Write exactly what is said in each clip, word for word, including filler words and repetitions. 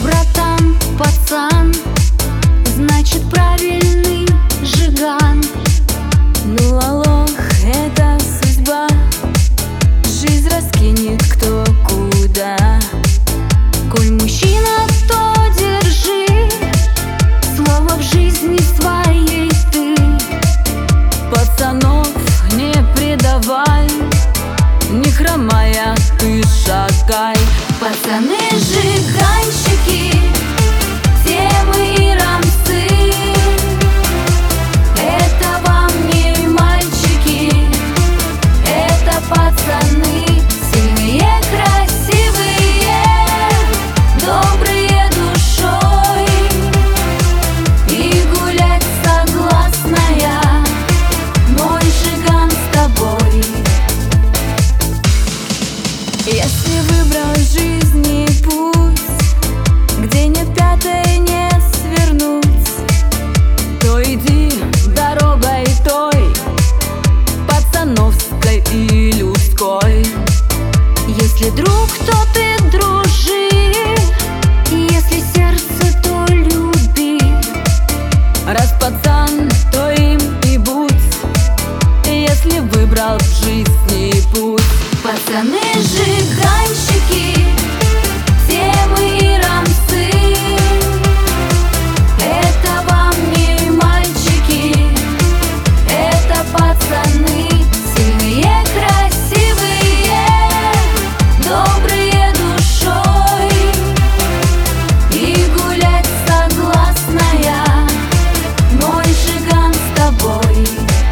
братан, пацан, значит правильный жиган. Ну алло, это судьба, жизнь раскинет кто куда. Коль мужчина, то держи слово в жизни своей ты. Пацанов не предавай, не хромая ты шагай. Пацаны жиганщики, все мы рамсы. Это вам не мальчики, это пацаны. Сильные, красивые, добрые душой. И гулять согласная, мой жиган с тобой. Если выбрал жизни путь, где нет пятой не свернуть, то иди дорогой той, пацановской и людской. Если друг, то ты дружи, если сердце, то люби. Раз пацан, то им и будь, если выбрал в жизни путь. Пацаны жиганщики, все мы рамсы. Это вам не мальчики, это пацаны. Сильные, красивые, добрые душой. И гулять согласная, мой жиган с тобой.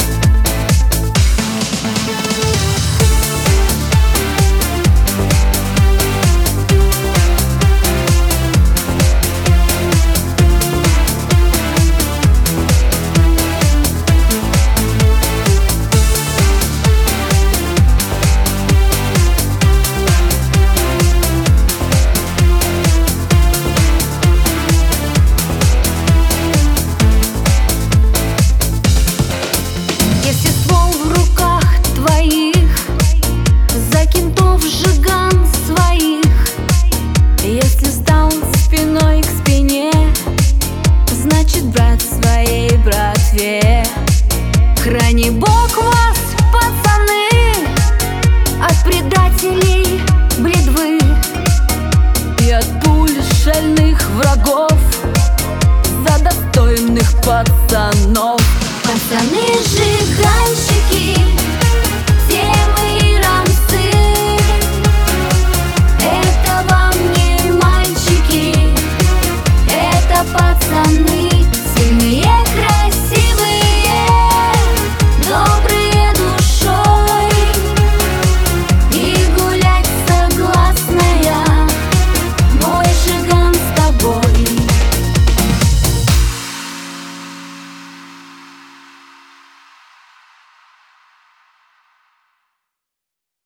Если ствол в руках твоих, за кентов жиган своих. Если стал спиной к спине, значит брат своей братве. Храни Бог вас, пацаны, от предателей бледвы и от пуль шальных врагов, за достойных пацанов. Пацаны